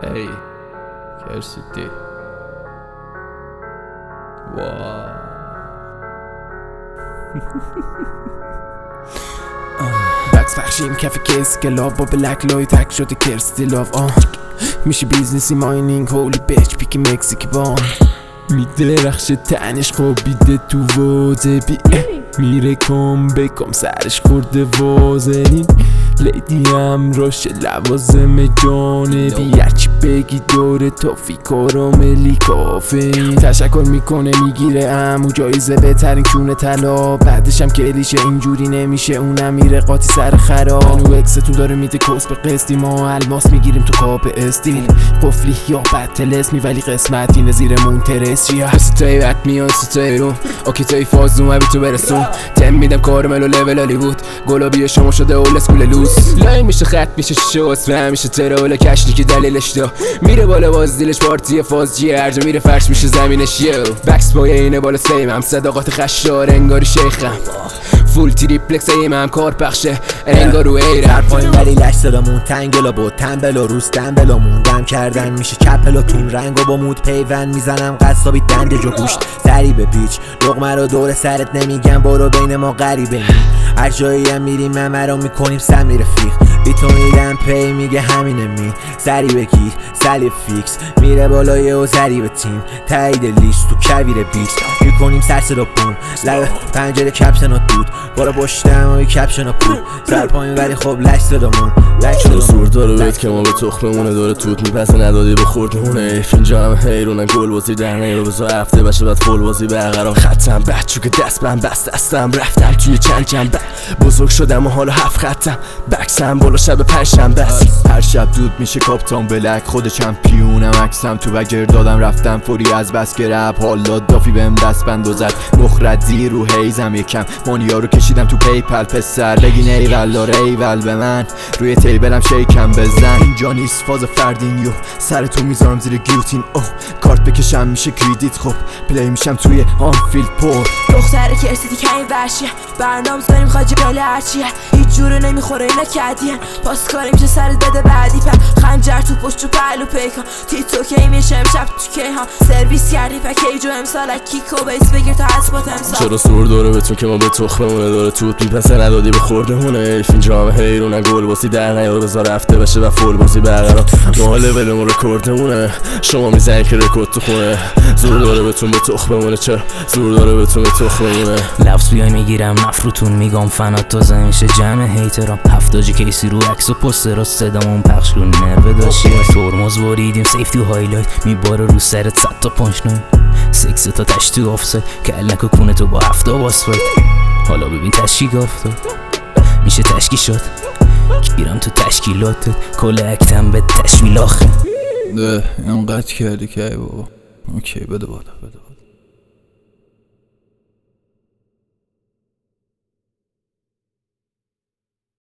Ehi, Kersity. Wow. بکس بخشیم کف کیس گلاب با بلک لای تک شده کرستی لاف میشه بیزنسی ماینینگ هولی بیچ پیک مکزیکی بان میدرخشه تنش خوابیده تو وازبی میره کام بکام سرش خورده وازلین لیدی هم راش لوازم جانبی هرچی بگی دوره تافی کاراملی کافین تشکر میکنه میگیره امو جایزه بهترین کونه طلا بعدش هم کلیشه اینجوری نمیشه اونم میره قاطی سر خراب منو اکستون داره میده کس به قسطی ما الماس میگیریم تو کاپ استیل قفلی یا بطل اسمی ولی قسمت اینه زیرمون ترسیه ستای بک میان ستای رو اوکی تای فاز اومه بی تو برسون تم میدم کارمل و لول هالیوود گلابی شما شده اول اسکول لوس لای میشه خط میشه شوست و همیشه تراول کشتی که دلیلش دا میره بالا باز دیلش پارتی فاز جیه هر جا میره فرش میشه زمینش یو بکس بای اینه بالا سیمم صداقات خشار انگاری شیخم فول تریپلکس هم کار پخشه انگار رو ایره در پایین ولی لش صدامون تنگلا بود تنبلا روز دنبلامون دم کردن میشه چپلاتون رنگو با مود پیوند میزنم قصابی دنده جو گوشت سری به پیچ لقمه رو دور سرت نمیگم برو بین ما غریبه هر جایی هم میریم ممرا میکنیم سمی رفیق بی تو میدم پی میگه همینه می سری بگیر سلی فیکس میره بالای و سری به تیم تایید لیست تو کویر بیچ میکنیم سرسرا پون لب پنجره کپشن ها دود بارا باشتم و کپشن ها پود سر پایین ولی خب لش صدامون چرا سور داره بهت که ما به تخممونه داره توت میپسه ندادی به خوردمونه فینجانم حیرونن گل بازی در نیرو بزا هفته بشه بعد فول بازی برقرار خطم بچو که دست من بست دستم رفتم توی چند جنبه بزرگ شدم و حالا 7 خطم بکسم بالا شب 5 شنبه هر شب دود میشه کاپتان بلک خود چمپیونم عکسم تو بگر دادم رفتم فوری از بس که رپ حالا دافی بهم دست بند و زد مخردی رو هیزم یکم مانیا رو کشیدم تو پیپل پسر بگین ایول داره ایول به من روی تیبلم شیکم بزن اینجا نیست فاز فردین یو سر تو میذارم زیر گیوتین اوه کارت بکشم میشه کریدیت خب پلی میشم توی آنفیلد پر دختر کرسیتی که این ورشیه برنامه داریم خاجه بله هرچیه هیچ جوره نمیخوره اینا کدیه پاس کاری میشه سرت بده بعدی پم خنجر تو پشت و پهلو پیکان تیتو کی میشه امشب تو کیهان سرویس کردی پکیج و امسال کیکو بیس بگیر تا اسبات امسال چرا سور داره بهتون که ما به تخممونه داره توت میپسه ندادی به خوردمونه فینجام حیرونن گل بازی در نیار بذار رفته بشه و فول بازی برقرار ما لولمون رکوردمونه شما میزنی که رکورد تو خونه زور داره بهتون به تخممونه چرا زور داره بهتون به تخممونه لفظ بیای میگیرم نفروتون میگم فنات تازه میشه جمع هیترام هفتاجی کیسی رو عکس و پوستر صدامون پخش رو نرو داشتی ترمز وریدیم سیفتی و هایلایت میباره رو سرت 100 تا پانچ ناین سکس تا تش تو آفساید کلنک و کونه تو با 7 تا باسفایت حالا ببین تشکیک افتاد میشه تشکیل شد گیرم تو تشکیلاتت کل اکتم به تشویل آخه نه اینقدر کردی که ای بابا اوکی بده بالا